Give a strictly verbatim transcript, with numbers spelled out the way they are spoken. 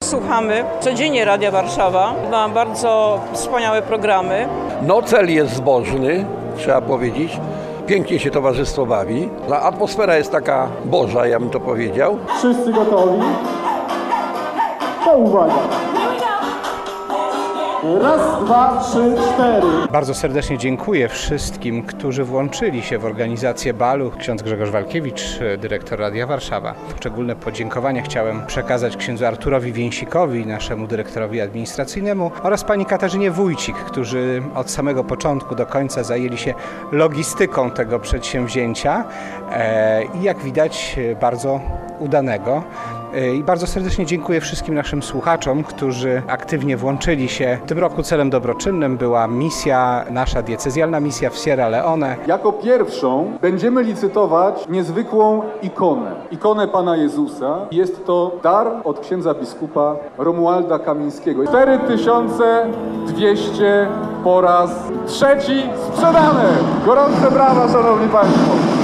słuchamy codziennie Radia Warszawa. Ma bardzo wspaniałe programy. No cel jest zbożny, trzeba powiedzieć. Pięknie się towarzystwo bawi. Atmosfera jest taka boża, ja bym to powiedział. Wszyscy gotowi? To uwaga! Raz, dwa, trzy, cztery. Bardzo serdecznie dziękuję wszystkim, którzy włączyli się w organizację balu. Ksiądz Grzegorz Walkiewicz, dyrektor Radia Warszawa. Szczególne podziękowania chciałem przekazać księdzu Arturowi Więsikowi, naszemu dyrektorowi administracyjnemu, oraz pani Katarzynie Wójcik, którzy od samego początku do końca zajęli się logistyką tego przedsięwzięcia i jak widać bardzo udanego. I bardzo serdecznie dziękuję wszystkim naszym słuchaczom, którzy aktywnie włączyli się. W tym roku celem dobroczynnym była misja, nasza diecezjalna misja w Sierra Leone. Jako pierwszą będziemy licytować niezwykłą ikonę. Ikonę Pana Jezusa. Jest to dar od księdza biskupa Romualda Kamińskiego. cztery tysiące dwieście po raz trzeci sprzedane! Gorące brawa, szanowni państwo!